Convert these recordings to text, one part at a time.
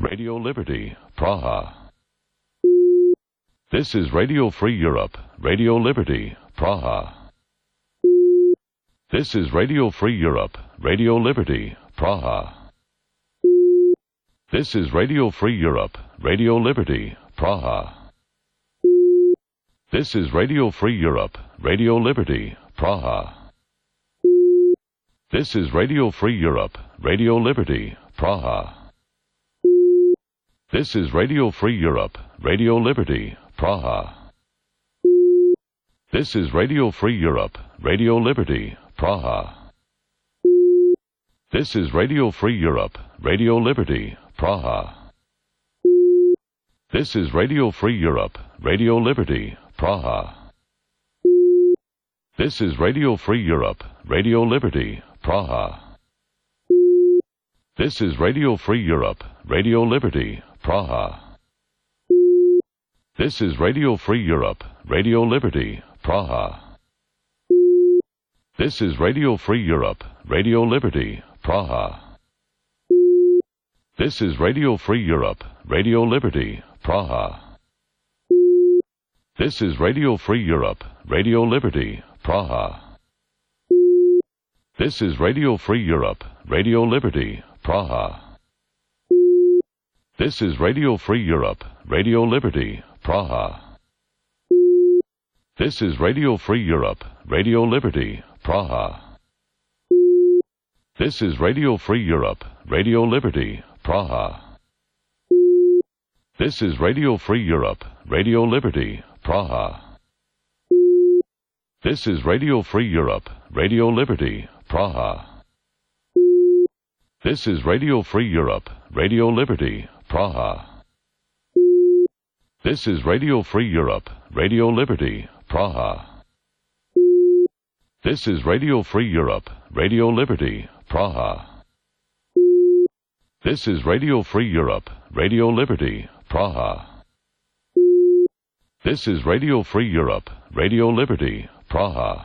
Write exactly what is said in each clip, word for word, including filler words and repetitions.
Radio Liberty, Praha. This is Radio Free Europe, Radio Liberty, Praha. This is Radio Free Europe, Radio Liberty, Praha. This is Radio Free Europe, Radio Liberty, Praha. This is Radio Free Europe, Radio Liberty, Praha. This is Radio Free Europe, Radio Liberty, Praha. This is Radio Free Europe, Radio Liberty, Praha. This is Radio Free Europe, Radio Liberty, Praha. This is Radio Free Europe, Radio Liberty, Praha. This is Radio Free Europe, Radio Liberty, Praha. This is Radio Free Europe, Radio Liberty, Praha. This is Radio Free Europe, Radio Liberty, Praha. This is Radio Free Europe, Radio Liberty, Praha. This is Radio Free Europe, Radio Liberty, Praha. This is Radio Free Europe, Radio Liberty, Praha. This is Radio Free Europe, Radio Liberty, Praha. This is Radio Free Europe, Radio Liberty, Praha. This is Radio Free Europe, Radio Liberty, Praha. This is Radio Free Europe, Radio Liberty, Praha. This is Radio Free Europe, Radio Liberty, Praha. This is Radio Free Europe, Radio Liberty, Praha. This is Radio Free Europe, Radio Liberty, Praha. This is Radio Free Europe, Radio Liberty, Praha. This is Radio Free Europe, Radio Liberty, Praha. This is Radio Free Europe, Radio Liberty, Praha. This is Radio Free Europe, Radio Liberty, Praha. This is Radio Free Europe, Radio Liberty, Praha.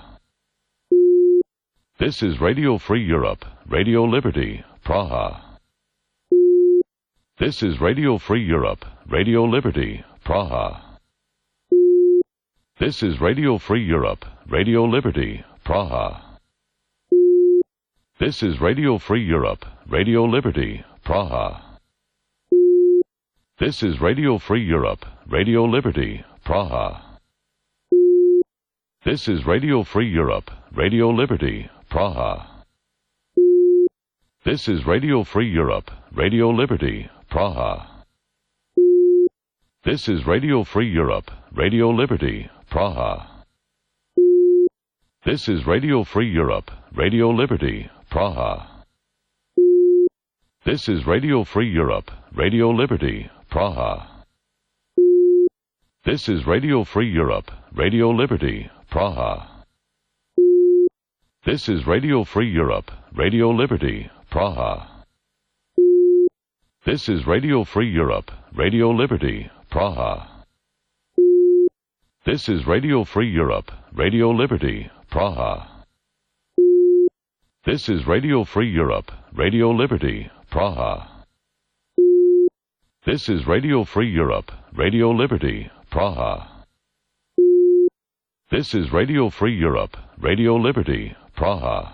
This is Radio Free Europe, Radio Liberty, Praha. This is Radio Free Europe, Radio Liberty, Praha. This is Radio Free Europe, Radio Liberty, Praha. This is Radio Free Europe, Radio Liberty, Praha. This is Radio Free Europe, Radio Liberty, Praha. This is Radio Free Europe, Radio Liberty, Praha. This is Radio Free Europe, Radio Liberty, Praha. This is Radio Free Europe, Radio Liberty, Praha. This is Radio Free Europe, Radio Liberty, Praha. This is Radio Free Europe, Radio Liberty, Praha. This is Radio Free Europe, Radio Liberty, Praha. This is Radio Free Europe, Radio Liberty, Praha. This is Radio Free Europe, Radio Liberty, Praha. This is Radio Free Europe, Radio Liberty, Praha. This is Radio Free Europe, Radio Liberty, Praha. This is Radio Free Europe, Radio Liberty, Praha. This is Radio Free Europe, Radio Liberty, Praha.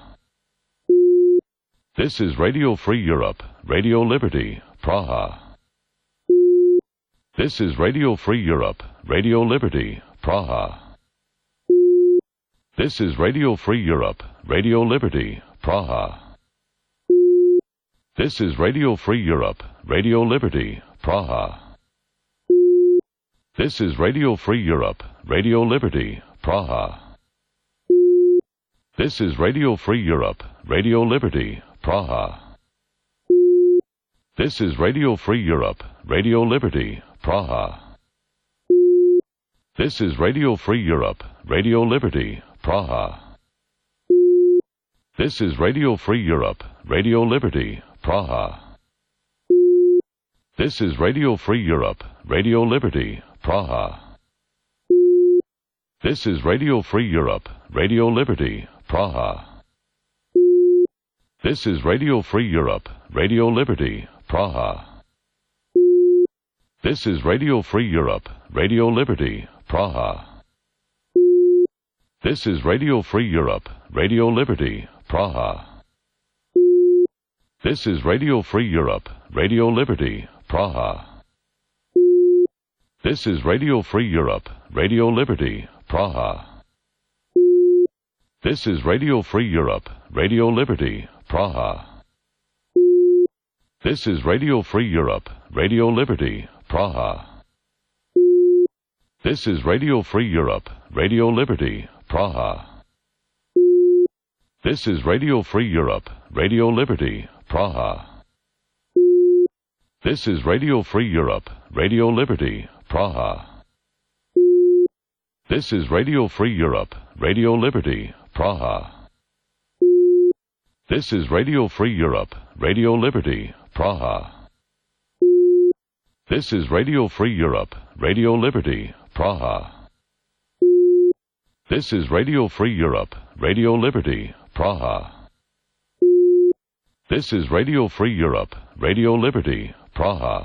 This is Radio Free Europe, Radio Liberty, Praha. This is Radio Free Europe, Radio Liberty, Praha. This is Radio Free Europe, Radio Liberty, Praha. This is Radio Free Europe, Radio Liberty, Praha. This is Radio Free Europe, Radio Liberty, Praha. This is Radio Free Europe, Radio Liberty, Praha. This is Radio Free Europe, Radio Liberty, Praha. This is Radio Free Europe, Radio Liberty, Praha. This is Radio Free Europe, Radio Liberty, Praha. This is Radio Free Europe, Radio Liberty, Praha. This is Radio Free Europe, Radio Liberty, Praha. This is Radio Free Europe, Radio Liberty, Praha. This is Radio Free Europe, Radio Liberty, Praha. This is Radio Free Europe, Radio Liberty, Praha. This is Radio Free Europe, Radio Liberty, Praha. This is Radio Free Europe, Radio Liberty, Praha. This is Radio Free Europe, Radio Liberty, Praha. This is Radio Free Europe, Radio Liberty, Praha. This is Radio Free Europe, Radio Liberty, Praha. This is Radio Free Europe, Radio Liberty, Praha. This is Radio Free Europe, Radio Liberty, Praha. This is Radio Free Europe, Radio Liberty, Praha. This is Radio Free Europe, Radio Liberty, Praha. This is Radio Free Europe, Radio Liberty, Praha. This is Radio Free Europe, Radio Liberty, Praha. This is Radio Free Europe, Radio Liberty, Praha.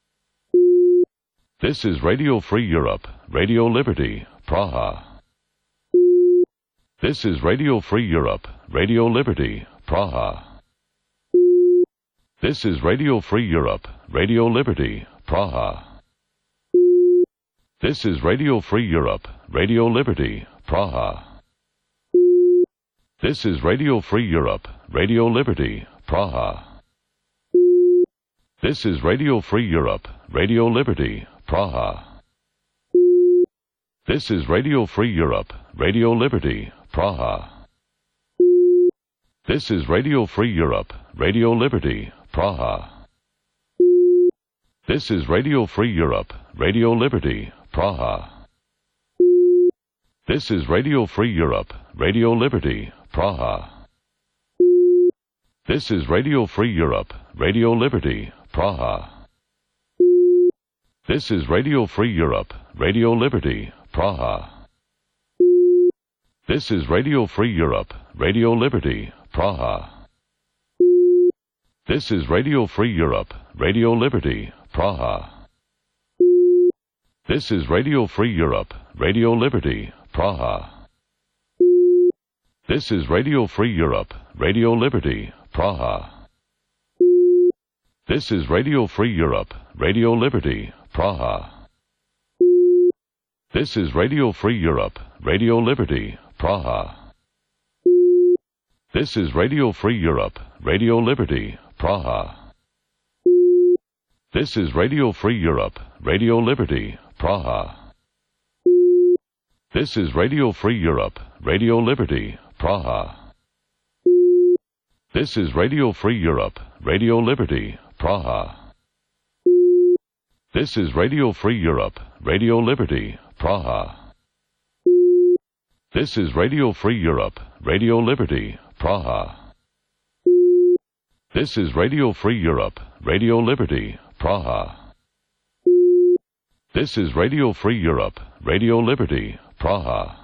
This is Radio Free Europe, Radio Liberty, Praha. This is Radio Free Europe, Radio Liberty, Praha. This is Radio Free Europe, Radio Liberty, Praha. This is Radio Free Europe, Radio Liberty, Praha. This is Radio Free Europe, Radio Liberty, Praha. This is Radio Free Europe, Radio Liberty, Praha. This is Radio Free Europe, Radio Liberty, Praha. This is Radio Free Europe, Radio Liberty, Praha. This is Radio Free Europe, Radio Liberty, Praha. This is Radio Free Europe, Radio Liberty, Praha. This is Radio Free Europe, Radio Liberty, Praha. This is Radio Free Europe, Radio Liberty, Praha. This is Radio Free Europe, Radio Liberty, Praha. This is Radio Free Europe, Radio Liberty, Praha. This is Radio Free Europe, Radio Liberty, Praha. This is Radio Free Europe, Radio Liberty, Praha. This is Radio Free Europe, Radio Liberty, Praha. This is Radio Free Europe, Radio Liberty, Praha. This is Radio Free Europe, Radio Liberty, Praha. This is Radio Free Europe, Radio Liberty, Praha. This is Radio Free Europe, Radio Liberty, Praha. This is Radio Free Europe, Radio Liberty, Praha. This is Radio Free Europe, Radio Liberty, Praha. This is Radio Free Europe, Radio Liberty, Praha. This is Radio Free Europe, Radio Liberty, Praha. This is Radio Free Europe, Radio Liberty, Praha.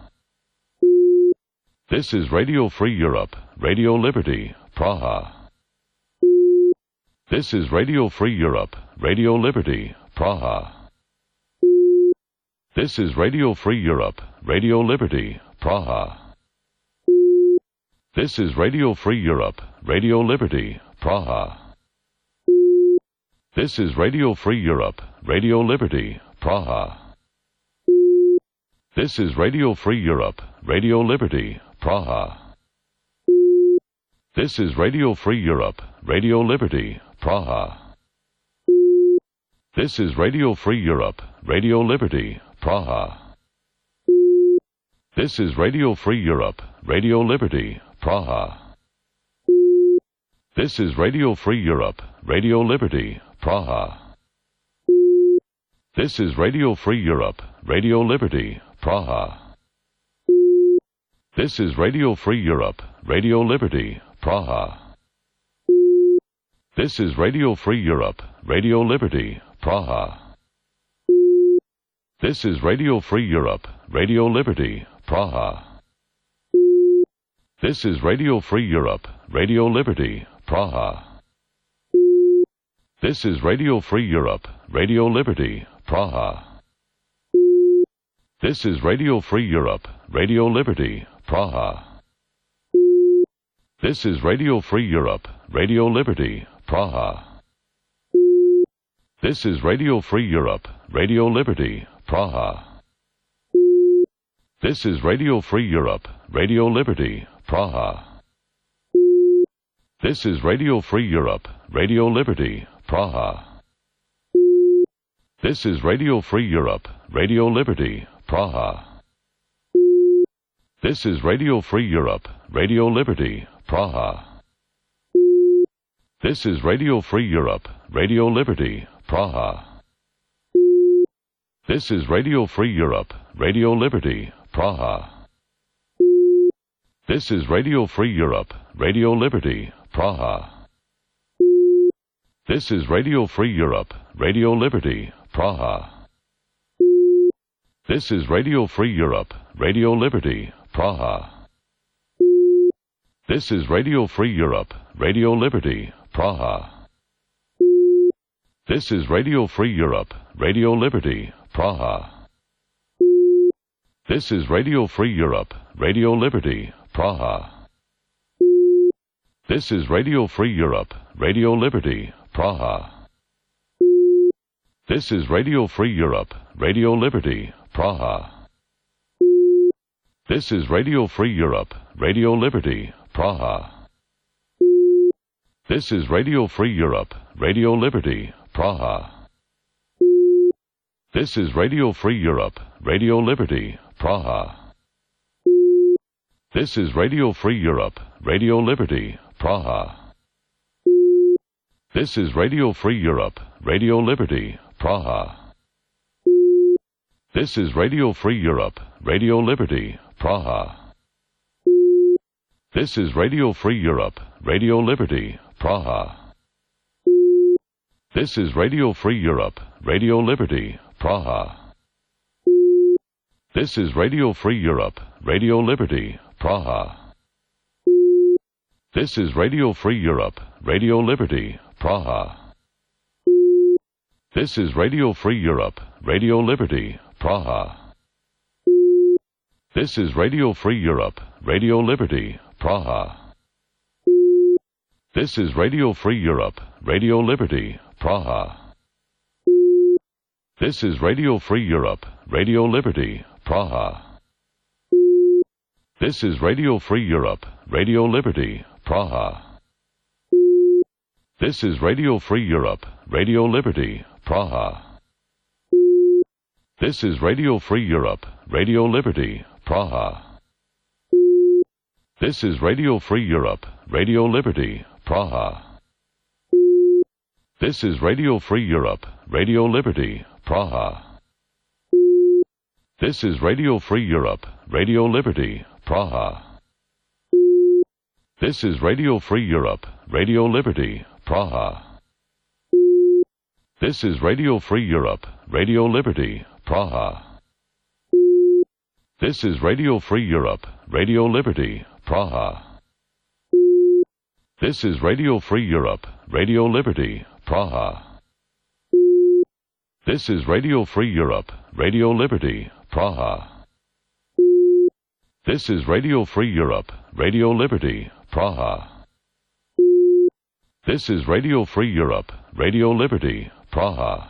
This is Radio Free Europe, Radio Liberty, Praha. This is Radio Free Europe, Radio Liberty, Praha. This is Radio Free Europe, Radio Liberty, Praha. This is Radio Free Europe, Radio Liberty, Praha. This is Radio Free Europe, Radio Liberty, Praha. This is Radio Free Europe, Radio Liberty, Praha. This is Radio Free Europe, Radio Liberty, Praha. This is Radio Free Europe, Radio Liberty, Praha. This is Radio Free Europe, Radio Liberty, Praha. This is Radio Free Europe, Radio Liberty, Praha. This is Radio Free Europe, Radio Liberty, Praha. This is Radio Free Europe, Radio Liberty, Praha. This is Radio Free Europe, Radio Liberty, Praha. This is Radio Free Europe, Radio Liberty, Praha. This is Radio Free Europe, Radio Liberty, Praha. This is Radio Free Europe, Radio Liberty, Praha. This is Radio Free Europe, Radio Liberty, Praha. This is Radio Free Europe, Radio Liberty, Praha. This is Radio Free Europe, Radio Liberty, Praha. This is Radio Free Europe, Radio Liberty, Praha. This is Radio Free Europe, Radio Liberty, Praha. This is Radio Free Europe, Radio Liberty, Praha. This is Radio Free Europe, Radio Liberty, Praha. This is Radio Free Europe, Radio Liberty, Praha. This is Radio Free Europe, Radio Liberty, Praha. This is Radio Free Europe, Radio Liberty, Praha. This is Radio Free Europe, Radio Liberty, Praha. This is Radio Free Europe, Radio Liberty, Praha. This is Radio Free Europe, Radio Liberty, Praha. This is Radio Free Europe, Radio Liberty, Praha. This is Radio Free Europe, Radio Liberty, Praha. This is Radio Free Europe, Radio Liberty, Praha. This is Radio Free Europe, Radio Liberty, Praha. This is Radio Free Europe, Radio Liberty, Praha. This is Radio Free Europe, Radio Liberty, Praha. This is Radio Free Europe, Radio Liberty, Praha. This is Radio Free Europe, Radio Liberty, Praha. This is Radio Free Europe, Radio Liberty, Praha. This is Radio Free Europe, Radio Liberty, Praha. This is Radio Free Europe, Radio Liberty, Praha. This is Radio Free Europe, Radio Liberty, Praha. This is Radio Free Europe, Radio Liberty, Praha. This is Radio Free Europe, Radio Liberty, Praha. This is Radio Free Europe, Radio Liberty, Praha. This is Radio Free Europe, Radio Liberty, Praha. This is Radio Free Europe, Radio Liberty, Praha. This is Radio Free Europe, Radio Liberty, Praha. This is Radio Free Europe, Radio Liberty, Praha. This is Radio Free Europe, Radio Liberty, Praha. This is Radio Free Europe, Radio Liberty, Praha. This is Radio Free Europe, Radio Liberty, Praha. This is Radio Free Europe, Radio Liberty, Praha. This is Radio Free Europe, Radio Liberty, Praha. This is Radio Free Europe, Radio Liberty, Praha. This is Radio Free Europe, Radio Liberty, Praha. This is Radio Free Europe, Radio Liberty, Praha. This is Radio Free Europe, Radio Liberty, Praha. This is Radio Free Europe, Radio Liberty, Praha. This is Radio Free Europe, Radio Liberty, Praha. This is Radio Free Europe, Radio Liberty, Praha.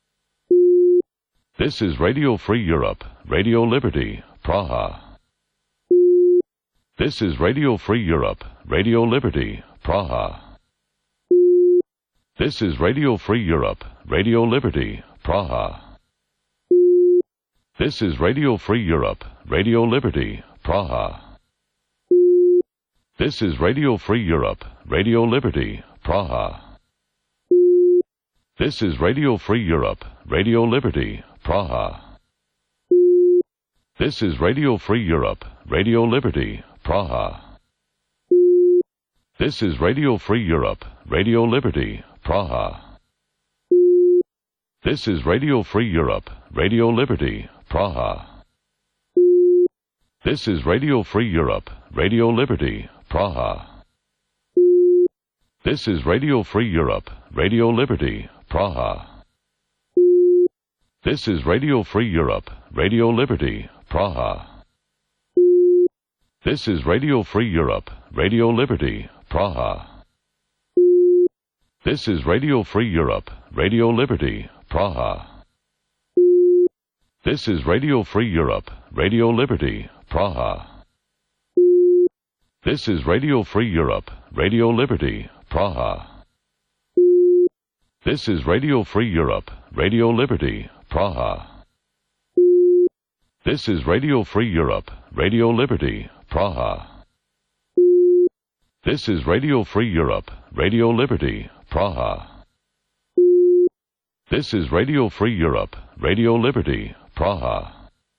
This is Radio Free Europe, Radio Liberty, Praha. This is Radio Free Europe, Radio Liberty, Praha. This is Radio Free Europe, Radio Liberty, Praha. This is Radio Free Europe, Radio Liberty, Praha. This is Radio Free Europe, Radio Liberty, Praha. This is Radio Free Europe, Radio Liberty, Praha. This is Radio Free Europe, Radio Liberty, Praha. This is Radio Free Europe, Radio Liberty, Praha. This is Radio Free Europe, Radio Liberty, Praha. This is Radio Free Europe, Radio Liberty, Praha. This is Radio Free Europe, Radio Liberty, Praha. This is Radio Free Europe, Radio Liberty, Praha. This is Radio Free Europe, Radio Liberty, Praha. This is Radio Free Europe, Radio Liberty, Praha. This is Radio Free Europe, Radio Liberty, Praha. This is Radio Free Europe, Radio Liberty, Praha. This is Radio Free Europe, Radio Liberty, Praha. This is Radio Free Europe, Radio Liberty, Praha. This is Radio Free Europe, Radio Liberty, Praha. This is Radio Free Europe, Radio Liberty, Praha.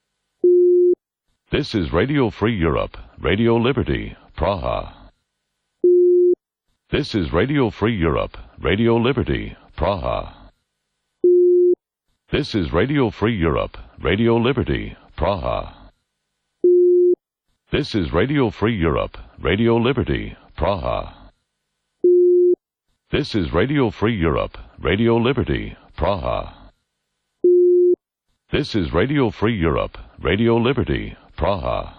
This is Radio Free Europe, Radio Liberty, Praha. This is Radio Free Europe, Radio Liberty, Praha. This is Radio Free Europe, Radio Liberty, Praha. This is Radio Free Europe, Radio Liberty, Praha. This is Radio Free Europe, Radio Liberty, Praha. This is Radio Free Europe, Radio Liberty, Praha.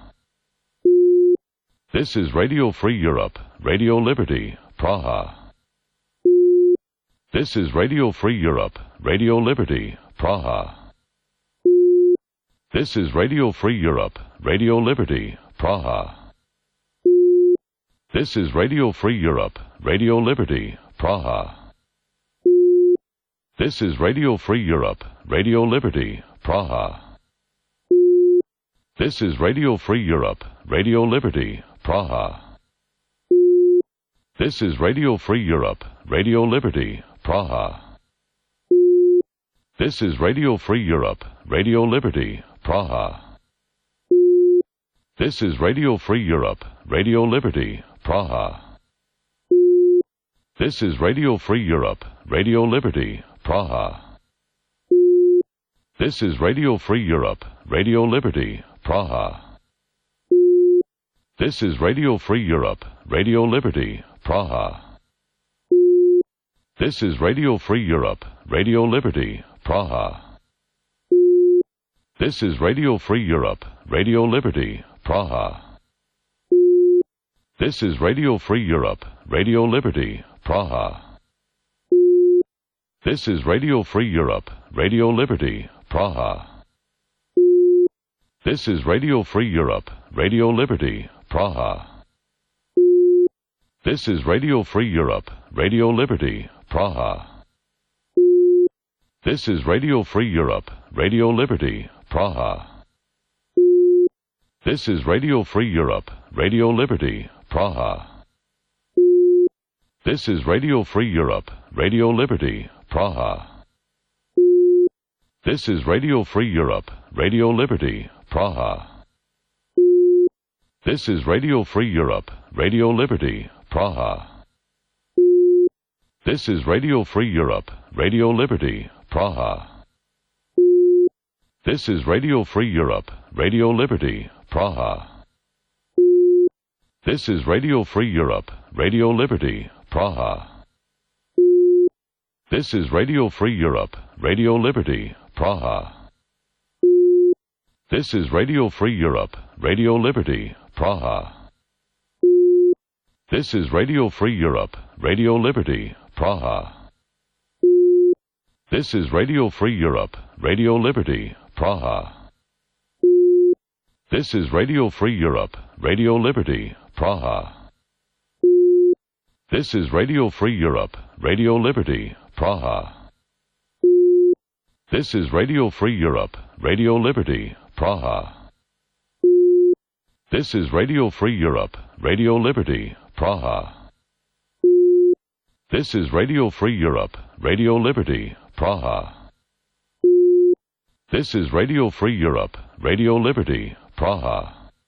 This is Radio Free Europe, Radio Liberty, Praha. This is Radio Free Europe, Radio Liberty, Praha. This is Radio Free Europe, Radio Liberty, Praha. This is Radio Free Europe, Radio Liberty, Praha. This is Radio Free Europe, Radio Liberty, Praha. This is Radio Free Europe, Radio Liberty, Praha. This is Radio Free Europe, Radio Liberty, Praha. This is Radio Free Europe, Radio Liberty, Praha. This is Radio Free Europe, Radio Liberty, Praha. This is Radio Free Europe, Radio Liberty, Praha. This is Radio Free Europe, Radio Liberty, Praha. This is Radio Free Europe, Radio Liberty, Praha. This is Radio Free Europe, Radio Liberty, Praha. This is Radio Free Europe, Radio Liberty, Praha. This is Radio Free Europe, Radio Liberty, Praha. This is Radio Free Europe, Radio Liberty, Praha. This is Radio Free Europe, Radio Liberty, Praha. This is Radio Free Europe, Radio Liberty, Praha. This is Radio Free Europe, Radio Liberty, Praha. This is Radio Free Europe, Radio Liberty, Praha. This is Radio Free Europe, Radio Liberty, Praha. This is Radio Free Europe, Radio Liberty, Praha. This is Radio Free Europe, Radio Liberty, Praha. This is Radio Free Europe, Radio Liberty, Praha. This is Radio Free Europe, Radio Liberty, Praha. This is Radio Free Europe, Radio Liberty, Praha. This is Radio Free Europe, Radio Liberty, Praha. This is Radio Free Europe, Radio Liberty, Praha. This is Radio Free Europe, Radio Liberty, Praha. This is Radio Free Europe, Radio Liberty, Praha. This is Radio Free Europe, Radio Liberty, Praha. This is Radio Free Europe, Radio Liberty, Praha. This is Radio Free Europe, Radio Liberty, Praha. This is Radio Free Europe, Radio Liberty, Praha. This is Radio Free Europe, Radio Liberty, Praha. This is Radio Free Europe, Radio Liberty, Praha.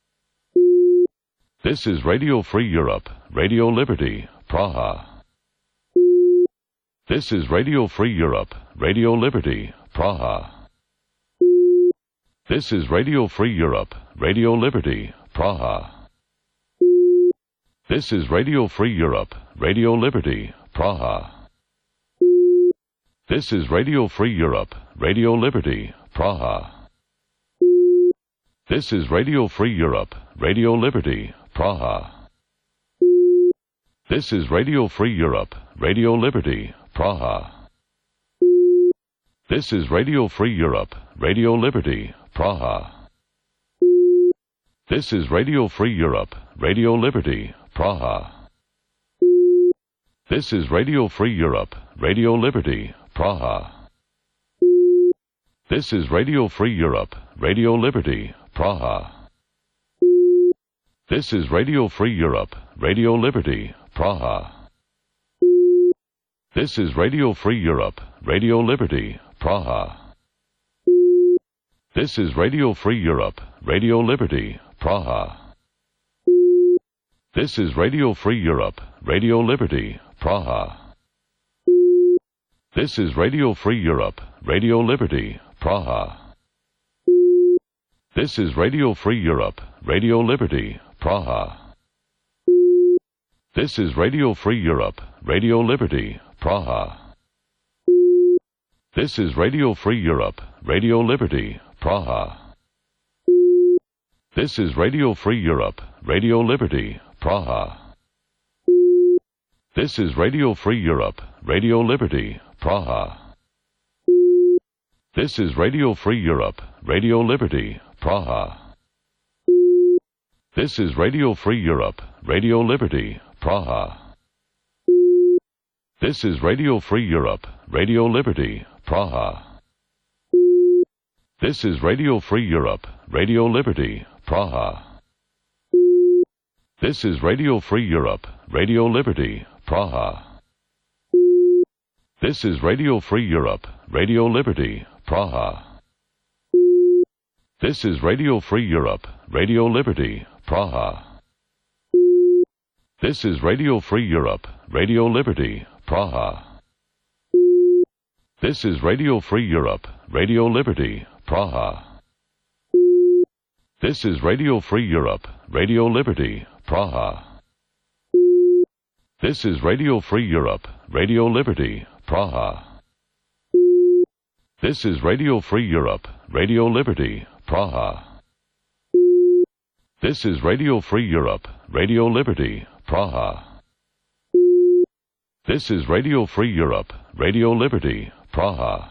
This is Radio Free Europe, Radio Liberty, Praha. This is Radio Free Europe, Radio Liberty, Praha. This is Radio Free Europe, Radio Liberty, Praha. This is Radio Free Europe, Radio Liberty, Praha. This is Radio Free Europe, Radio Liberty, Praha. This is Radio Free Europe, Radio Liberty, Praha. This is Radio Free Europe, Radio Liberty, Praha. This is Radio Free Europe, Radio Liberty, Praha. This is Radio Free Europe, Radio Liberty, Praha. This is Radio Free Europe, Radio Liberty, Praha. This is Radio Free Europe, Radio Liberty, Praha. This is Radio Free Europe, Radio Liberty, Praha. This is Radio Free Europe, Radio Liberty, Praha. This is Radio Free Europe, Radio Liberty, Praha. This is Radio Free Europe, Radio Liberty, Praha. This is Radio Free Europe, Radio Liberty, Praha. This is Radio Free Europe, Radio Liberty, Praha. This is Radio Free Europe, Radio Liberty, Praha. This is Radio Free Europe, Radio Liberty, Praha. This is Radio Free Europe, Radio Liberty, Praha. This is Radio Free Europe, Radio Liberty, Praha. This is Radio Free Europe, Radio Liberty, Praha. This is Radio Free Europe, Radio Liberty, Praha. This is Radio Free Europe, Radio Liberty, Praha. This is Radio Free Europe, Radio Liberty, Praha. This is Radio Free Europe, Radio Liberty, Praha. This is Radio Free Europe, Radio Liberty, Praha. This is Radio Free Europe, Radio Liberty, Praha. This is Radio Free Europe, Radio Liberty, Praha. This is Radio Free Europe, Radio Liberty, Praha. This is Radio Free Europe, Radio Liberty, Praha. This is Radio Free Europe, Radio Liberty, Praha. This is Radio Free Europe, Radio Liberty, Praha. This is Radio Free Europe, Radio Liberty, Praha. This is Radio Free Europe, Radio Liberty, Praha.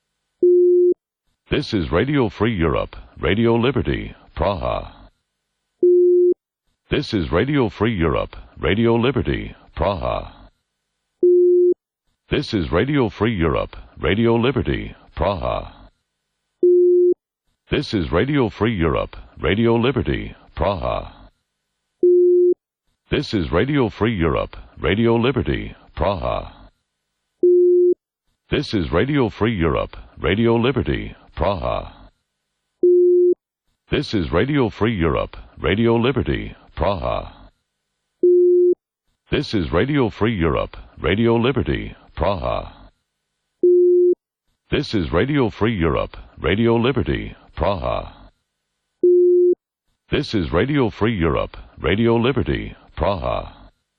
This is Radio Free Europe, Radio Liberty, Praha. This is Radio Free Europe, Radio Liberty, Praha. This is Radio Free Europe, Radio Liberty, Praha. This is Radio Free Europe, Radio Liberty, Praha. This is Radio Free Europe, Radio Liberty, Praha. This is Radio Free Europe, Radio Liberty, Praha. This is Radio Free Europe, Radio Liberty, Praha. This is Radio Free Europe, Radio Liberty, Praha. This is Radio Free Europe, Radio Liberty, Praha. This is Radio Free Europe, Radio Liberty, Praha.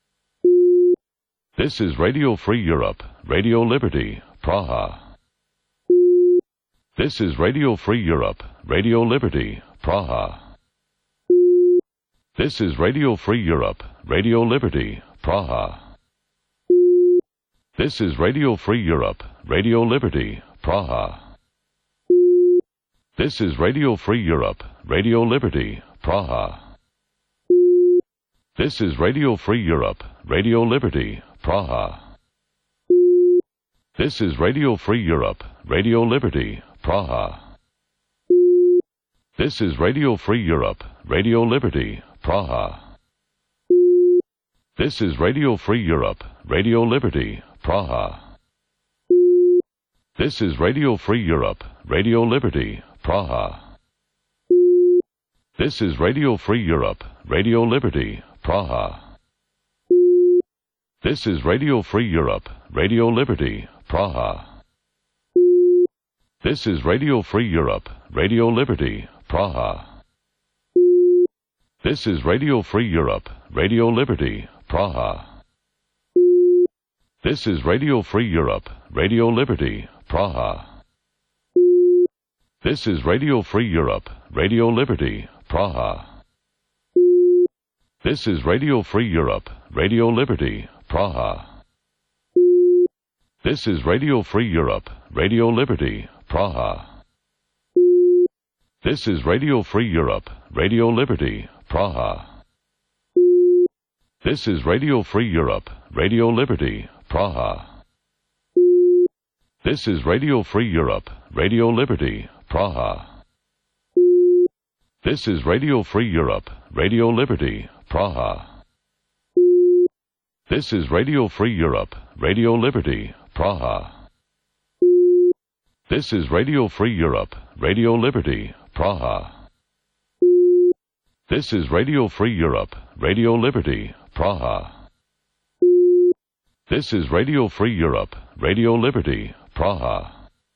This is Radio Free Europe, Radio Liberty, Praha. This is Radio Free Europe, Radio Liberty, Praha. This is Radio Free Europe, Radio Liberty, Praha. This is Radio Free Europe, Radio Liberty, Praha. This is Radio Free Europe, Radio Liberty, Praha. This is Radio Free Europe, Radio Liberty, Praha. This is Radio Free Europe, Radio Liberty, Praha. This is Radio Free Europe, Radio Liberty, Praha. This is Radio Free Europe, Radio Liberty, Praha. This is Radio Free Europe, Radio Liberty, Praha. This is Radio Free Europe, Radio Liberty, Praha. This is Radio Free Europe, Radio Liberty, Praha. This is Radio Free Europe, Radio Liberty, Praha. This is Radio Free Europe, Radio Liberty, Praha. This is Radio Free Europe, Radio Liberty, Praha. This is Radio Free Europe, Radio Liberty, Praha. This is Radio Free Europe, Radio Liberty, Praha. This is Radio Free Europe, Radio Liberty, Praha. This is Radio Free Europe, Radio Liberty, Praha. This is Radio Free Europe, Radio Liberty, Praha. This is Radio Free Europe, Radio Liberty, Praha. This is Radio Free Europe, Radio Liberty, Praha. This is Radio Free Europe, Radio Liberty, Praha. This is Radio Free Europe, Radio Liberty, Praha. This is Radio Free Europe, Radio Liberty, Praha. This is Radio Free Europe, Radio Liberty, Praha.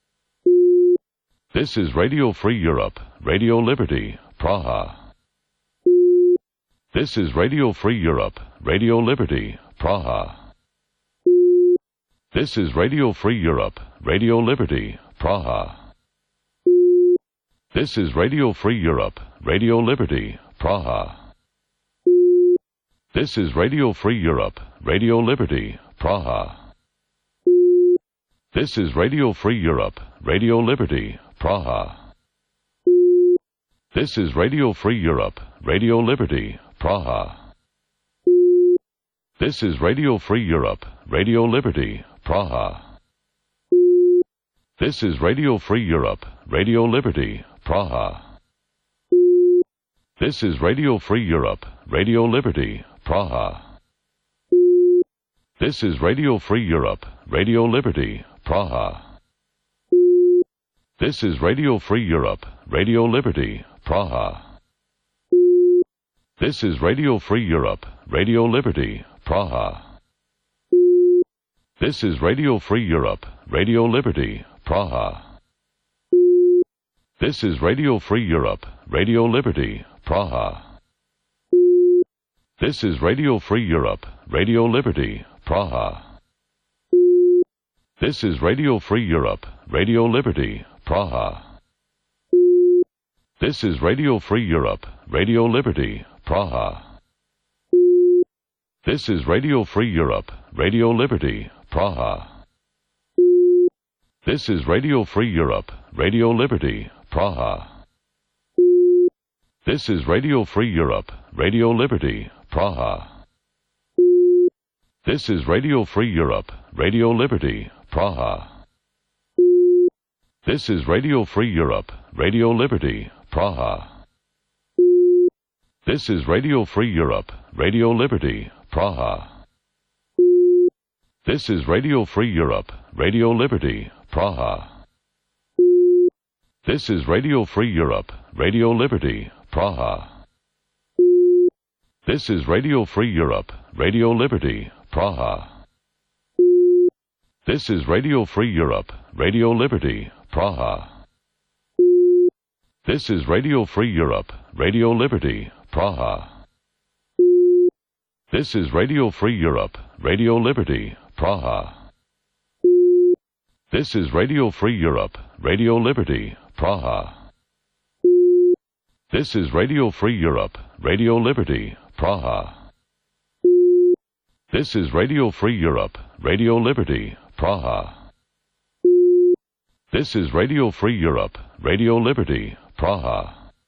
This is Radio Free Europe, Radio Liberty, Praha. This is Radio Free Europe, Radio Liberty, Praha. This is Radio Free Europe, Radio Liberty, Praha. This is Radio Free Europe, Radio Liberty, Praha. This is Radio Free Europe, Radio Liberty, Praha. This is Radio Free Europe, Radio Liberty, Praha. This is Radio Free Europe, Radio Liberty, Praha. This is Radio Free Europe, Radio Liberty, Praha. This is Radio Free Europe, Radio Liberty, Praha. This is Radio Free Europe, Radio Liberty, Praha. This is Radio Free Europe, Radio Liberty, Praha. This is Radio Free Europe, Radio Liberty, Praha. This is Radio Free Europe, Radio Liberty, Praha. This is Radio Free Europe, Radio Liberty, Praha. This is Radio Free Europe, Radio Liberty, Praha. This is Radio Free Europe, Radio Liberty, Praha. This is Radio Free Europe, Radio Liberty, Praha. This is Radio Free Europe, Radio Liberty, Praha. This is Radio Free Europe, Radio Liberty, Praha. This is Radio Free Europe, Radio Liberty, Praha. This is Radio Free Europe, Radio Liberty, Praha. This is Radio Free Europe, Radio Liberty, Praha. This is Radio Free Europe, Radio Liberty, Praha. This is Radio Free Europe, Radio Liberty, Praha. This is Radio Free Europe, Radio Liberty, Praha. This is Radio Free Europe, Radio Liberty, Praha. This is Radio Free Europe, Radio Liberty, Praha. This is Radio Free Europe, Radio Liberty, Praha. This is Radio Free Europe, Radio Liberty, Praha. This is Radio Free Europe, Radio Liberty, Praha. This is Radio Free Europe, Radio Liberty, Praha. This is Radio Free Europe, Radio Liberty, Praha. This is Radio Free Europe, Radio Liberty, Praha. This is Radio Free Europe, Radio Liberty, Praha.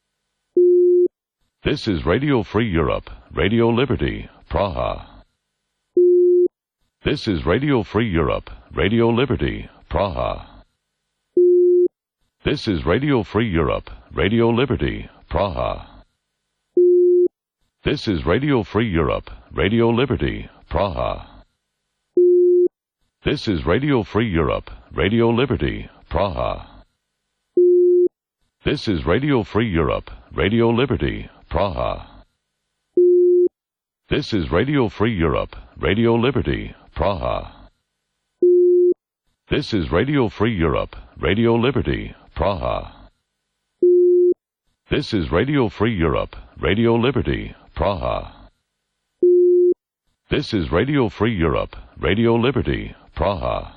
This is Radio Free Europe, Radio Liberty, Praha. This is Radio Free Europe, Radio Liberty, Praha. This is Radio Free Europe, Radio Liberty, Praha. This is Radio Free Europe, Radio Liberty, Praha. This is Radio Free Europe, Radio Liberty, Praha. This is Radio Free Europe, Radio Liberty, Praha. This is Radio Free Europe, Radio Liberty, Praha. This is Radio Free Europe, Radio Liberty, Praha. This is Radio Free Europe, Radio Liberty, Praha. This is Radio Free Europe, Radio Liberty, Praha.